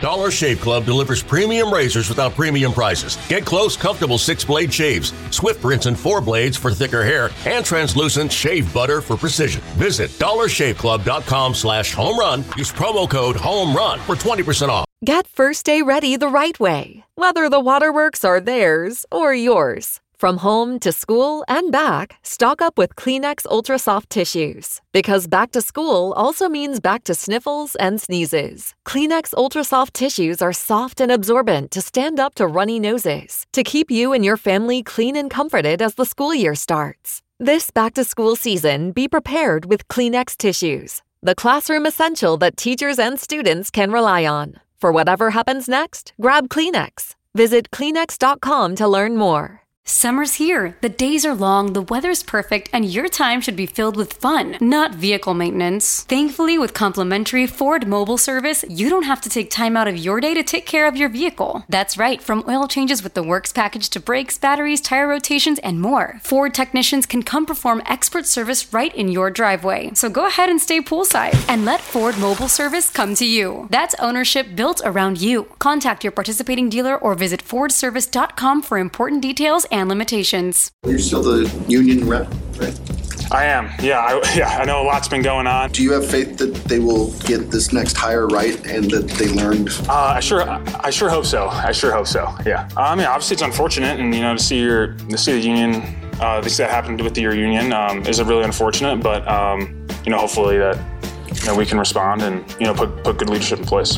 Dollar Shave Club delivers premium razors without premium prices. Get close, comfortable 6-blade shaves, swift rinse and 4 blades for thicker hair, and translucent shave butter for precision. Visit dollarshaveclub.com/home-run. Use promo code HOME-RUN for 20% off. Get first day ready the right way, whether the waterworks are theirs or yours. From home to school and back, stock up with Kleenex Ultra Soft Tissues. Because back to school also means back to sniffles and sneezes. Kleenex Ultra Soft Tissues are soft and absorbent to stand up to runny noses, to keep you and your family clean and comforted as the school year starts. This back to school season, be prepared with Kleenex Tissues, the classroom essential that teachers and students can rely on. For whatever happens next, grab Kleenex. Visit Kleenex.com to learn more. Summer's here. The days are long, the weather's perfect, and your time should be filled with fun, not vehicle maintenance. Thankfully, with complimentary Ford mobile service, you don't have to take time out of your day to take care of your vehicle. That's right, from oil changes with the Works package to brakes, batteries, tire rotations, and more. Ford technicians can come perform expert service right in your driveway. So go ahead and stay poolside and let Ford mobile service come to you. That's ownership built around you. Contact your participating dealer or visit FordService.com for important details and limitations. You're still the union rep, right? I am. I know a lot's been going on. Do you have faith that they will get this next hire right and that they learned? I sure hope so. Yeah. Obviously it's unfortunate, and to see the union, things that happened with your union is really unfortunate. But hopefully that we can respond and put good leadership in place.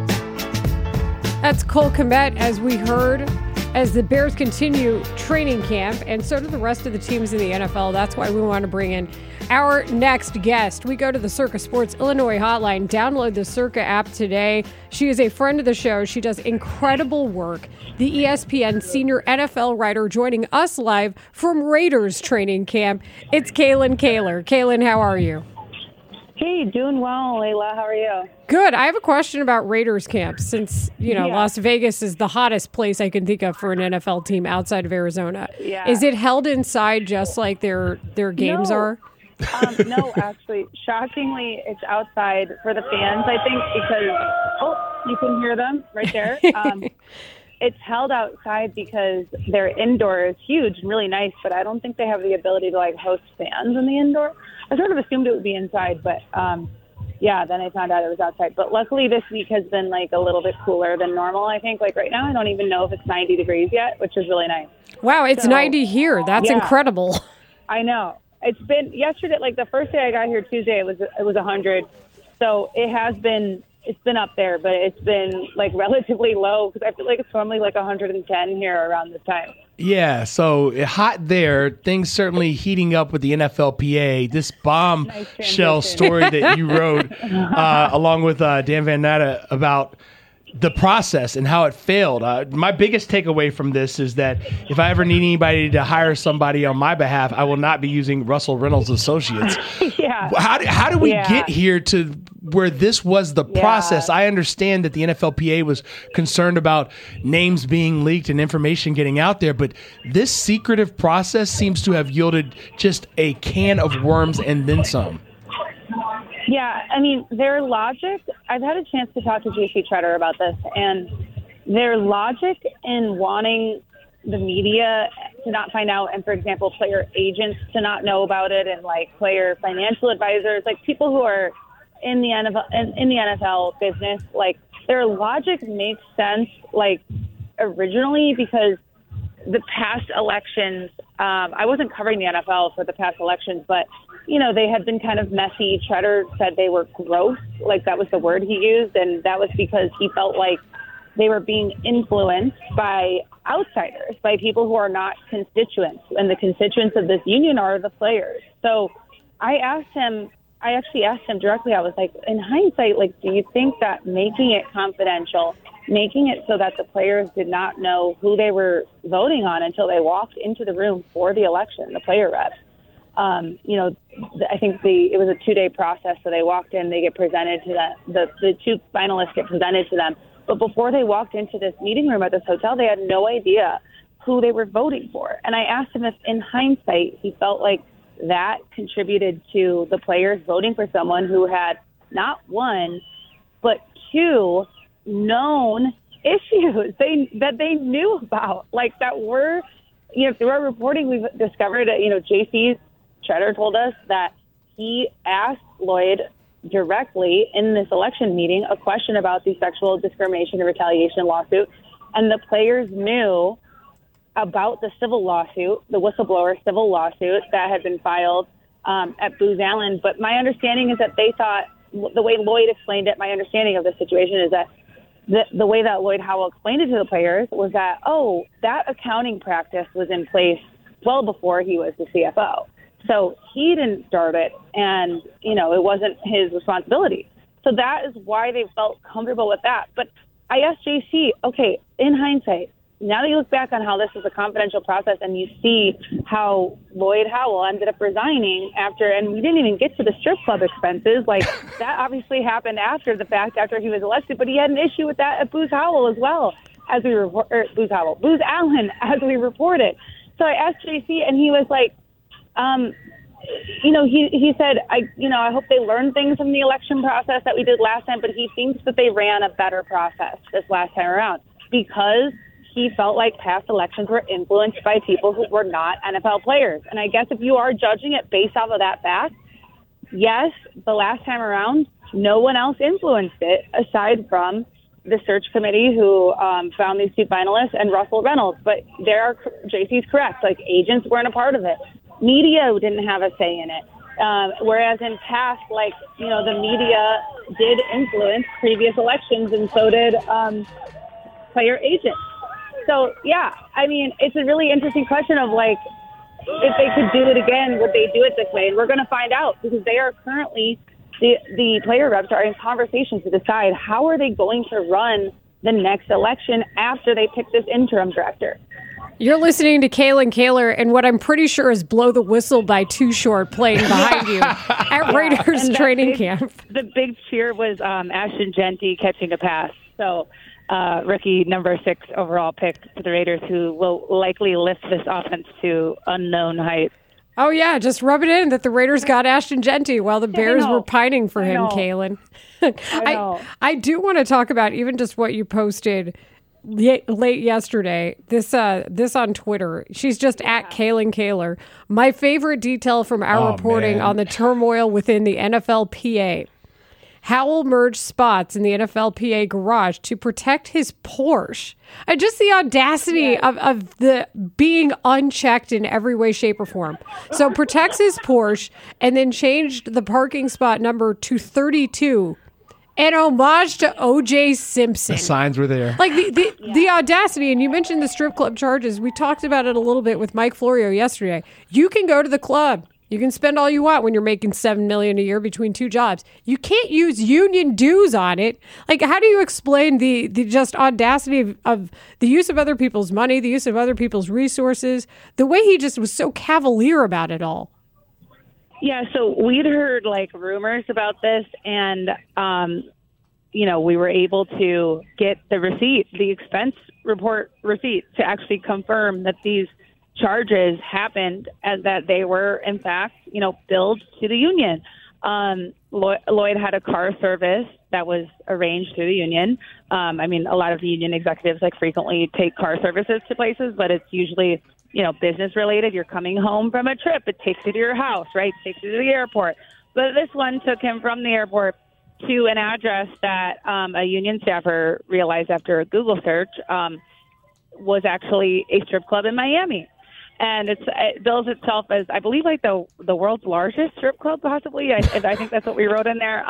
That's Cole Kmet, as we heard, as the Bears continue training camp, and so do the rest of the teams in the NFL. That's why we want to bring in our next guest. We go to the Circa Sports Illinois hotline. Download the Circa app today. She is a friend of the show. She does incredible work. The ESPN senior NFL writer joining us live from Raiders training camp. It's Kaylin Kaler. Kaylin, how are you? Hey, doing well, Layla. How are you? Good. I have a question about Raiders camp, since, Las Vegas is the hottest place I can think of for an NFL team outside of Arizona. Yeah. Is it held inside just like their games are? No, actually. Shockingly, it's outside for the fans, I think, because, you can hear them right there. It's held outside because their indoor is huge and really nice, but I don't think they have the ability to, host fans in the indoor. I sort of assumed it would be inside, but, then I found out it was outside. But luckily this week has been, a little bit cooler than normal, I think. Right now, I don't even know if it's 90 degrees yet, which is really nice. Wow, it's 90 here. That's incredible. I know. It's been yesterday, the first day I got here Tuesday, it was 100. So it's been up there, but it's been relatively low because I feel like it's normally 110 here around this time. Yeah, so hot there. Things certainly heating up with the NFLPA. This bombshell story that you wrote along with Dan Van Natta about the process and how it failed. My biggest takeaway from this is that if I ever need anybody to hire somebody on my behalf, I will not be using Russell Reynolds Associates. Yeah. How did we get here to where this was the process? I understand that the NFLPA was concerned about names being leaked and information getting out there, but this secretive process seems to have yielded just a can of worms and then some. Yeah, their logic, I've had a chance to talk to J.C. Treader about this, and their logic in wanting the media to not find out, and, for example, player agents to not know about it, and, player financial advisors, people who are in the NFL business, their logic makes sense, originally, because the past elections, I wasn't covering the NFL for the past elections, but they had been kind of messy. Treader said they were gross, that was the word he used, and that was because he felt like they were being influenced by outsiders, by people who are not constituents, and the constituents of this union are the players. So I actually asked him directly, I was like, in hindsight, do you think that making it confidential, making it so that the players did not know who they were voting on until they walked into the room for the election, the player reps, I think it was a 2-day process. So they walked in, they get presented to the 2 finalists get presented to them. But before they walked into this meeting room at this hotel, they had no idea who they were voting for. And I asked him if, in hindsight, he felt like that contributed to the players voting for someone who had not 1, but 2 known issues that they knew about, like that were, through our reporting, we've discovered, JC Tretter told us that he asked Lloyd directly in this election meeting a question about the sexual discrimination and retaliation lawsuit. And the players knew about the civil lawsuit, the whistleblower civil lawsuit that had been filed at Booz Allen. But my understanding is that they thought, the way Lloyd explained it, my understanding of the situation is that the way that Lloyd Howell explained it to the players was that, that accounting practice was in place well before he was the CFO. So he didn't start it, and, it wasn't his responsibility. So that is why they felt comfortable with that. But I asked JC, okay, in hindsight, now that you look back on how this is a confidential process and you see how Lloyd Howell ended up resigning after, and we didn't even get to the strip club expenses, like that obviously happened after the fact, after he was elected, but he had an issue with that at Booz Howell as well, as we Booz Allen, as we reported. So I asked JC, and he was like, he said, I hope they learned things from the election process that we did last time, but he thinks that they ran a better process this last time around because he felt like past elections were influenced by people who were not NFL players. And I guess if you are judging it based off of that fact, yes, the last time around, no one else influenced it aside from the search committee who found these two finalists and Russell Reynolds. But JC's correct. Like, agents weren't a part of it. Media didn't have a say in it. Whereas in past, the media did influence previous elections, and so did player agents. So, yeah, I mean, it's a really interesting question of, if they could do it again, would they do it this way? And we're going to find out, because they are currently, the player reps are in conversations to decide how are they going to run the next election after they pick this interim director. You're listening to Kaylin Kaler, and what I'm pretty sure is Blow the Whistle by Too Short playing behind you at Raiders training camp. The big cheer was Ashton Jeanty catching a pass. So rookie number 6 overall pick for the Raiders, who will likely lift this offense to unknown heights. Oh, yeah, just rub it in that the Raiders got Ashton Jeanty while the Bears were pining for him, Kaylin. I do want to talk about even just what you posted late yesterday, this on Twitter. She's just at Kaylin Kaler. My favorite detail from our reporting on the turmoil within the NFLPA. Howell merged spots in the NFLPA garage to protect his Porsche. Just the audacity of the being unchecked in every way, shape, or form. So protects his Porsche and then changed the parking spot number to 32. An homage to O.J. Simpson. The signs were there. Like the audacity, and you mentioned the strip club charges. We talked about it a little bit with Mike Florio yesterday. You can go to the club. You can spend all you want when you're making $7 million a year between 2 jobs. You can't use union dues on it. Like, how do you explain the just audacity of the use of other people's money, the use of other people's resources, the way he just was so cavalier about it all? Yeah, so we'd heard rumors about this, and we were able to get the receipt, the expense report receipt, to actually confirm that these charges happened and that they were in fact, billed to the union. Lloyd had a car service that was arranged through the union. A lot of the union executives frequently take car services to places, but it's usually business related. You're coming home from a trip. It takes you to your house, right? It takes you to the airport. But this one took him from the airport to an address that a union staffer realized after a Google search was actually a strip club in Miami. And it bills itself as, I believe, the world's largest strip club, possibly. I think that's what we wrote in there.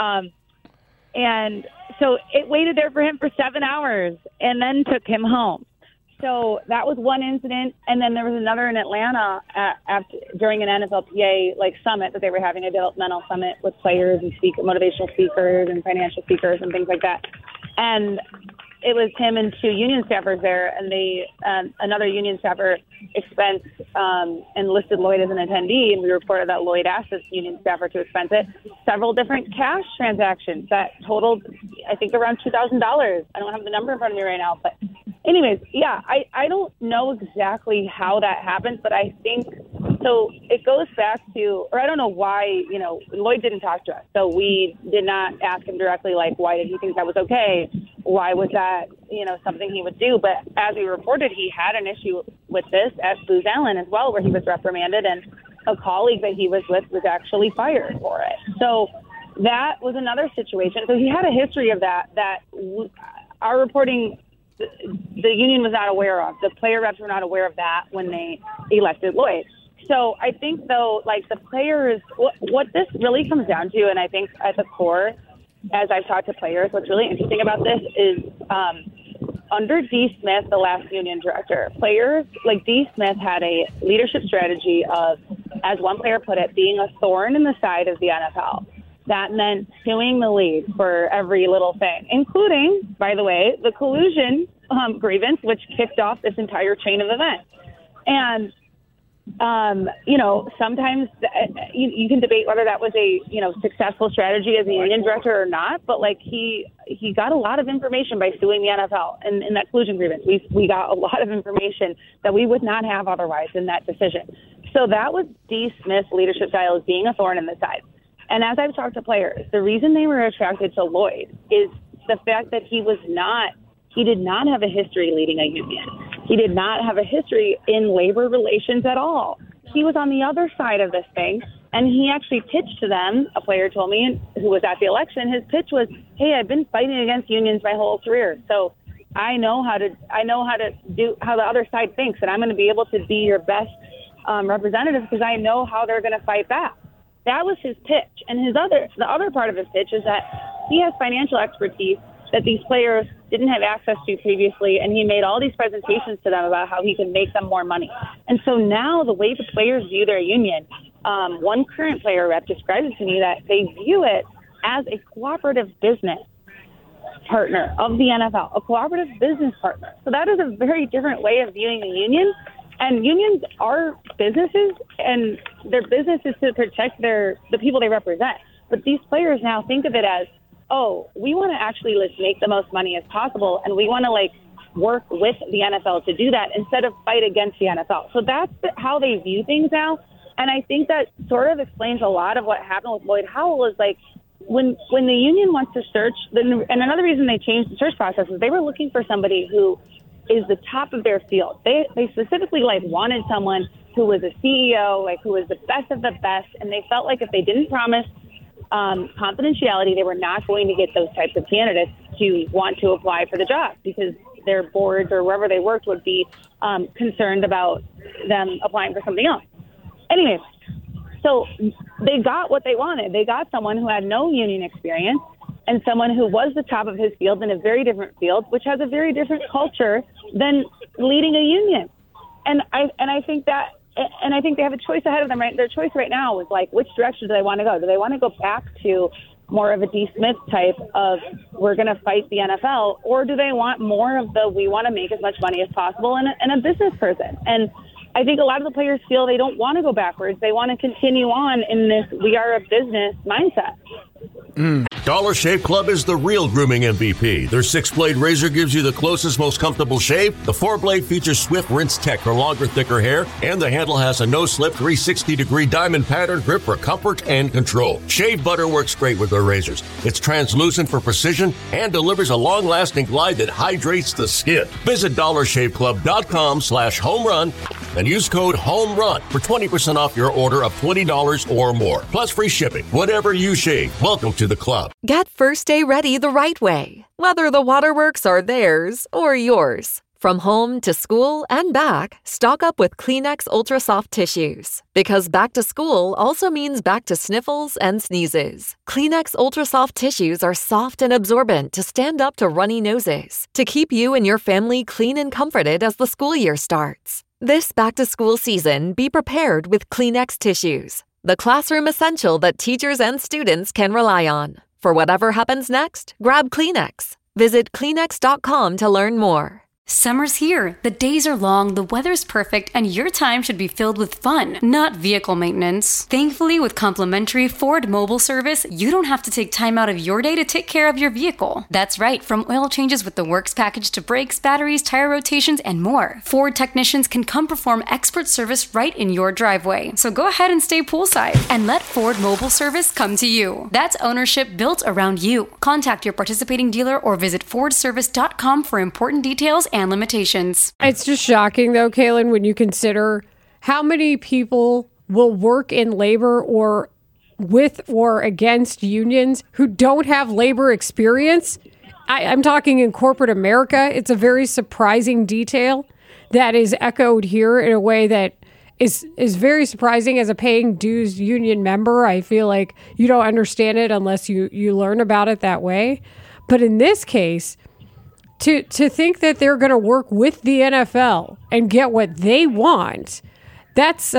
And so it waited there for him for 7 hours and then took him home. So that was one incident, and then there was another in Atlanta during an NFLPA summit that they were having, a developmental summit with players and motivational speakers and financial speakers and things like that. And it was him and 2 union staffers there, and another union staffer expense and listed Lloyd as an attendee, and we reported that Lloyd asked this union staffer to expense it. Several different cash transactions that totaled, I think, around $2,000. I don't have the number in front of me right now, but anyways, yeah, I don't know exactly how that happened, but I think, so it goes back to, or I don't know why, Lloyd didn't talk to us, so we did not ask him directly, why did he think that was okay? why was that, something he would do? But as we reported, he had an issue with this at Booz Allen as well, where he was reprimanded, and a colleague that he was with was actually fired for it. So that was another situation. So he had a history of that our reporting, the union was not aware of. The player reps were not aware of that when they elected Lloyd. So I think, though, like the players, what this really comes down to, and I think at the core, as I've talked to players, what's really interesting about this is under D. Smith, the last union director, players like D. Smith had a leadership strategy of, as one player put it, being a thorn in the side of the NFL. That meant suing the league for every little thing, including, by the way, the collusion grievance, which kicked off this entire chain of events. And sometimes you can debate whether that was a, successful strategy as a union director or not, but like he got a lot of information by suing the NFL in that collusion grievance. We got a lot of information that we would not have otherwise in that decision. So that was D. Smith's leadership style, as being a thorn in the side. And as I've talked to players, the reason they were attracted to Lloyd is the fact that he did not have a history leading a union. He did not have a history in labor relations at all. He was on the other side of this thing, and he actually pitched to them, a player told me, who was at the election, his pitch was, hey, I've been fighting against unions my whole career, so I know how to do how the other side thinks, and I'm going to be able to be your best representative because I know how they're going to fight back. That was his pitch. And the other part of his pitch is that he has financial expertise that these players didn't have access to previously, and he made all these presentations to them about how he can make them more money. And so now the way the players view their union, one current player rep described it to me that they view it as a cooperative business partner of the NFL, a cooperative business partner. So that is a very different way of viewing the union. And unions are businesses, and their business is to protect the people they represent. But these players now think of it as, oh, we want to actually make the most money as possible, and we want to work with the NFL to do that instead of fight against the NFL. So that's how they view things now. And I think that sort of explains a lot of what happened with Lloyd Howell is when the union wants to search, and another reason they changed the search process is they were looking for somebody who is the top of their field. They specifically wanted someone who was a CEO, who was the best of the best, and they felt like if they didn't promise confidentiality, they were not going to get those types of candidates to want to apply for the job because their boards or wherever they worked would be concerned about them applying for something else. Anyways, so they got what they wanted. They got someone who had no union experience and someone who was the top of his field in a very different field, which has a very different culture than leading a union. And I think they have a choice ahead of them, right? Their choice right now is which direction do they want to go? Do they want to go back to more of a D. Smith type of we're going to fight the NFL, or do they want more of the we want to make as much money as possible and a business person? And I think a lot of the players feel they don't want to go backwards. They want to continue on in this we are a business mindset. Dollar Shave Club is the real grooming MVP. Their 6-blade razor gives you the closest, most comfortable shave. The 4-blade features Swift Rinse Tech for longer, thicker hair, and the handle has a no-slip 360-degree diamond pattern grip for comfort and control. Shave butter works great with their razors. It's translucent for precision and delivers a long-lasting glide that hydrates the skin. Visit dollarshaveclub.com/homerun and use code HOMERUN for 20% off your order of $20 or more, plus free shipping. Whatever you shave, welcome to the club. Get first day ready the right way, whether the waterworks are theirs or yours. From home to school and back, stock up with Kleenex Ultra Soft Tissues. Because back to school also means back to sniffles and sneezes. Kleenex Ultra Soft Tissues are soft and absorbent to stand up to runny noses, to keep you and your family clean and comforted as the school year starts. This back-to-school season, be prepared with Kleenex tissues, the classroom essential that teachers and students can rely on. For whatever happens next, grab Kleenex. Visit Kleenex.com to learn more. Summer's here. The days are long, the weather's perfect, and your time should be filled with fun, not vehicle maintenance. Thankfully, with complimentary Ford mobile service, you don't have to take time out of your day to take care of your vehicle. That's right, from oil changes with the Works package to brakes, batteries, tire rotations, and more. Ford technicians can come perform expert service right in your driveway. So go ahead and stay poolside and let Ford mobile service come to you. That's ownership built around you. Contact your participating dealer or visit fordservice.com for important details and limitations. It's just shocking, though, Kaylin, when you consider how many people will work in labor or with or against unions who don't have labor experience. I'm talking in corporate America. It's a very surprising detail that is echoed here in a way that is very surprising. As a paying dues union member, I feel like you don't understand it unless you learn about it that way. But in this case, to think that they're going to work with the NFL and get what they want, that's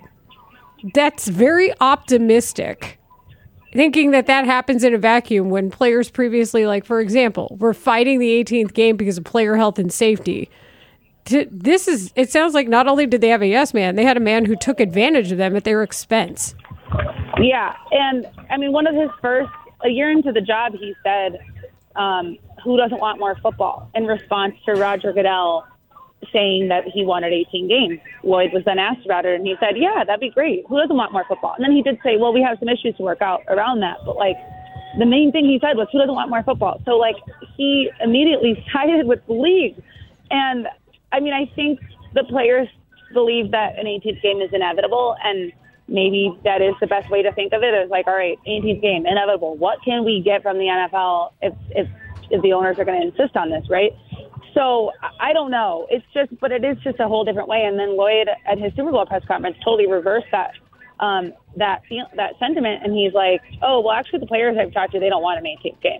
very optimistic. Thinking that happens in a vacuum when players previously, like, for example, were fighting the 18th game because of player health and safety. It sounds like not only did they have a yes man, they had a man who took advantage of them at their expense. Yeah, and I mean, a year into the job, he said, who doesn't want more football? In response to Roger Goodell saying that he wanted 18 games. Lloyd was then asked about it, and he said, yeah, that'd be great. Who doesn't want more football? And then he did say, well, we have some issues to work out around that. But, like, the main thing he said was, who doesn't want more football? So, like, he immediately sided with the league. And, I mean, I think the players believe that an 18th game is inevitable, and maybe that is the best way to think of it. It's like, all right, 18th game, inevitable. What can we get from the NFL if the owners are going to insist on this, right? So I don't know. But it is just a whole different way. And then Lloyd at his Super Bowl press conference totally reversed that sentiment. And he's like, oh, well, actually the players I've talked to, they don't want an 18th game.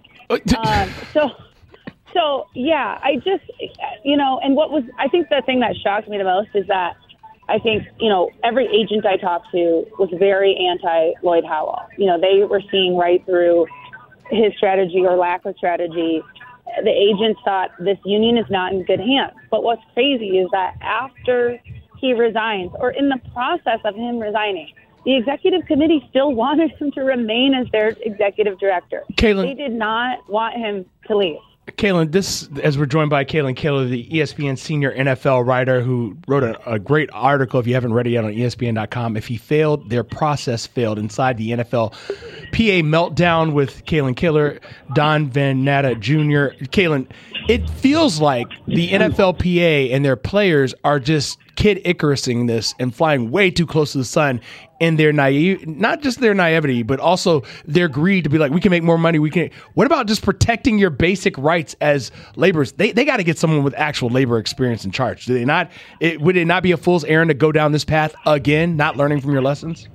So yeah, I just, and I think the thing that shocked me the most is that I think, every agent I talked to was very anti-Lloyd Howell. They were seeing right through his strategy or lack of strategy. The agents thought this union is not in good hands. But what's crazy is that after he resigns, or in the process of him resigning, the executive committee still wanted him to remain as their executive director. Kaylin, they did not want him to leave. Kaylin, as we're joined by Kaylin Kaler, the ESPN senior NFL writer who wrote a great article, if you haven't read it yet, on ESPN.com. If he failed, their process failed inside the NFL. PA meltdown with Kaylin Kaler, Don Van Natta Jr. Kaylin, it feels like the NFLPA and their players are just Kid Icarusing this and flying way too close to the sun in their not just their naivety, but also their greed to be like, we can make more money. What about just protecting your basic rights as laborers? They got to get someone with actual labor experience in charge. Do they not? Would it not be a fool's errand to go down this path again, not learning from your lessons?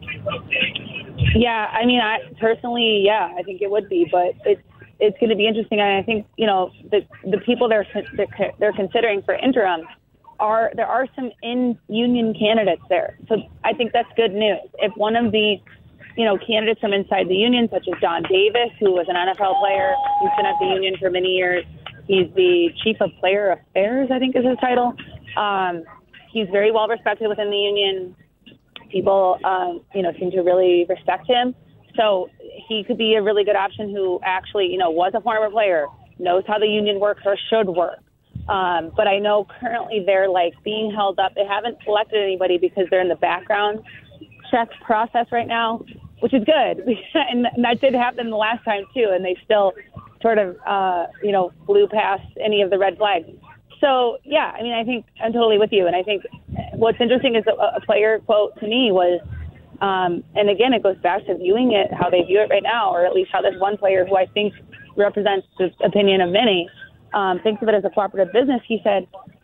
Yeah, I mean, I think it would be, but it's going to be interesting. And I think, the people they're considering for interim, there are some in-union candidates there. So I think that's good news. If one of the, candidates from inside the union, such as Don Davis, who was an NFL player, he's been at the union for many years. He's the chief of player affairs, I think is his title. He's very well respected within the union. People, seem to really respect him. So he could be a really good option who actually, was a former player, knows how the union works or should work. But I know currently they're being held up. They haven't selected anybody because they're in the background check process right now, which is good. And that did happen the last time too. And they still sort of, flew past any of the red flags. So, yeah, I mean, I think I'm totally with you. And I think what's interesting is a player quote to me was, and again, it goes back to viewing it, how they view it right now, or at least how this one player who I think represents the opinion of many, thinks of it as a cooperative business. He said,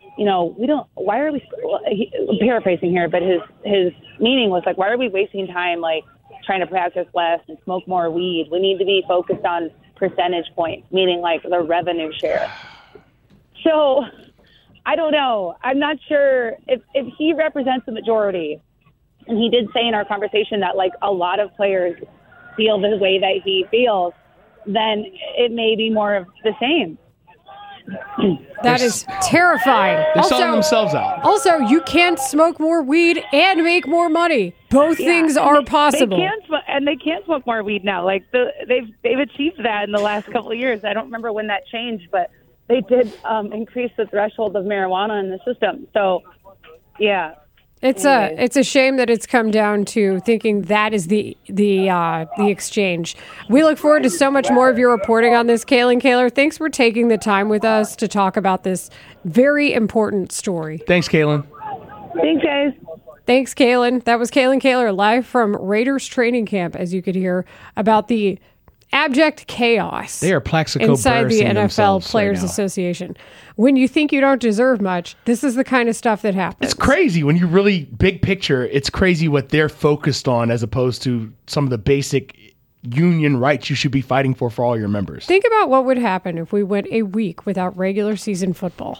paraphrasing here, but his meaning was why are we wasting time, trying to practice less and smoke more weed? We need to be focused on percentage points, meaning the revenue share. So I don't know. I'm not sure if he represents the majority. And he did say in our conversation that a lot of players feel the way that he feels, then it may be more of the same. That is terrifying. They're selling themselves out. Also, you can't smoke more weed and make more money. Both things are possible. They can't smoke more weed now. Like they've achieved that in the last couple of years. I don't remember when that changed, but they did increase the threshold of marijuana in the system. So, yeah. It's a shame that it's come down to thinking that is the exchange. We look forward to so much more of your reporting on this, Kaylin Kaler. Thanks for taking the time with us to talk about this very important story. Thanks, Kaylin. Thanks, guys. Thanks, Kaylin. That was Kaylin Kaler live from Raiders training camp, as you could hear, about the abject chaos they are Plaxico inside the NFL Players Association. When you think you don't deserve much, this is the kind of stuff that happens. It's crazy when you really big picture. It's crazy what they're focused on as opposed to some of the basic union rights you should be fighting for all your members. Think about what would happen if we went a week without regular season football.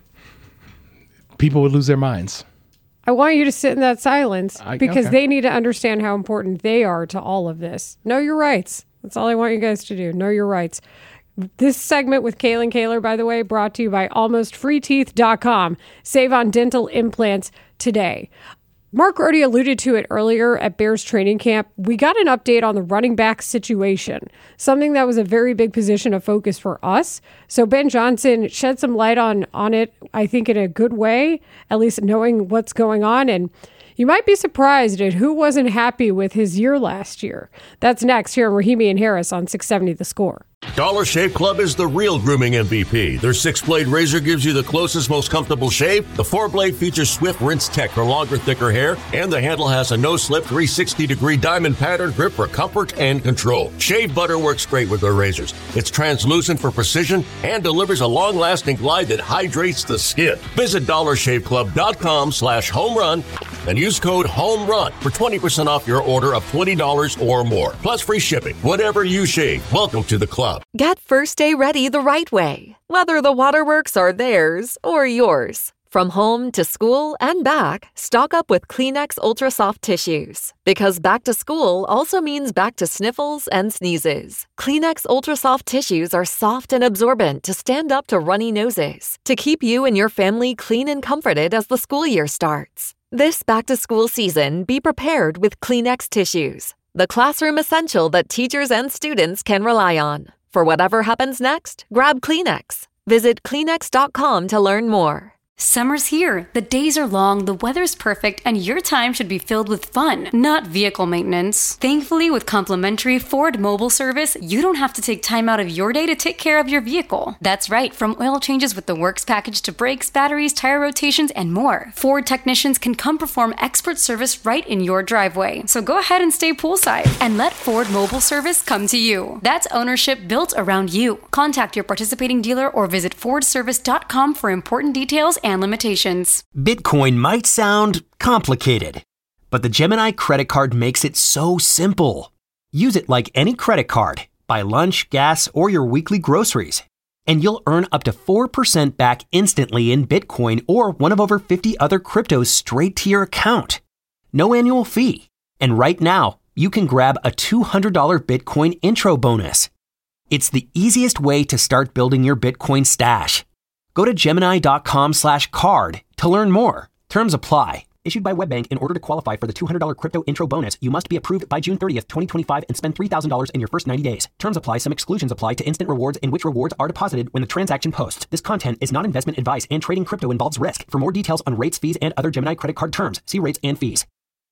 People would lose their minds. I want you to sit in that silence because they need to understand how important they are to all of this. Know your rights. That's all I want you guys to do. Know your rights. This segment with Kaylin Kaler, by the way, brought to you by AlmostFreeTeeth.com. Save on dental implants today. Mark Grote alluded to it earlier at Bears training camp. We got an update on the running back situation, something that was a very big position of focus for us. So Ben Johnson shed some light on it, I think in a good way, at least knowing what's going on. And you might be surprised at who wasn't happy with his year last year. That's next here on Rahimi and Harris on 670 The Score. Dollar Shave Club is the real grooming MVP. Their 6-blade razor gives you the closest, most comfortable shave. The 4-blade features Swift Rinse Tech for longer, thicker hair, and the handle has a no-slip 360-degree diamond pattern grip for comfort and control. Shave butter works great with their razors. It's translucent for precision and delivers a long-lasting glide that hydrates the skin. Visit DollarShaveClub.com/homerun and use code HOMERUN for 20% off your order of $20 or more. Plus free shipping. Whatever you shave, welcome to the club. Get first day ready the right way, whether the waterworks are theirs or yours. From home to school and back, stock up with Kleenex Ultra Soft Tissues. Because back to school also means back to sniffles and sneezes. Kleenex Ultra Soft Tissues are soft and absorbent to stand up to runny noses, to keep you and your family clean and comforted as the school year starts. This back to school season, be prepared with Kleenex tissues, the classroom essential that teachers and students can rely on. For whatever happens next, grab Kleenex. Visit Kleenex.com to learn more. Summer's here. The days are long, the weather's perfect, and your time should be filled with fun, not vehicle maintenance. Thankfully, with complimentary Ford mobile service, you don't have to take time out of your day to take care of your vehicle. That's right, from oil changes with the Works package to brakes, batteries, tire rotations, and more. Ford technicians can come perform expert service right in your driveway. So go ahead and stay poolside and let Ford mobile service come to you. That's ownership built around you. Contact your participating dealer or visit FordService.com for important details and limitations. Bitcoin might sound complicated, but the Gemini credit card makes it so simple. Use it like any credit card. Buy lunch, gas, or your weekly groceries, and you'll earn up to 4% back instantly in Bitcoin or one of over 50 other cryptos straight to your account. No annual fee. And right now, you can grab a $200 Bitcoin intro bonus. It's the easiest way to start building your Bitcoin stash. Go to Gemini.com/card to learn more. Terms apply. Issued by WebBank. In order to qualify for the $200 crypto intro bonus, you must be approved by June 30th, 2025 and spend $3,000 in your first 90 days. Terms apply. Some exclusions apply to instant rewards in which rewards are deposited when the transaction posts. This content is not investment advice and trading crypto involves risk. For more details on rates, fees, and other Gemini credit card terms, see rates and fees.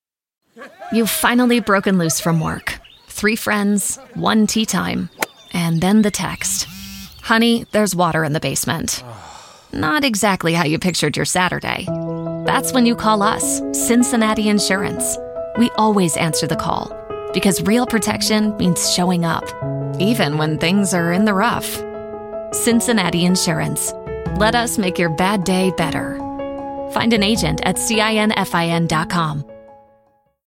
You've finally broken loose from work. 3 friends, 1 tea time, and then the text. Honey, there's water in the basement. Not exactly how you pictured your Saturday. That's when you call us, Cincinnati Insurance. We always answer the call because real protection means showing up, even when things are in the rough. Cincinnati Insurance. Let us make your bad day better. Find an agent at CINFIN.com.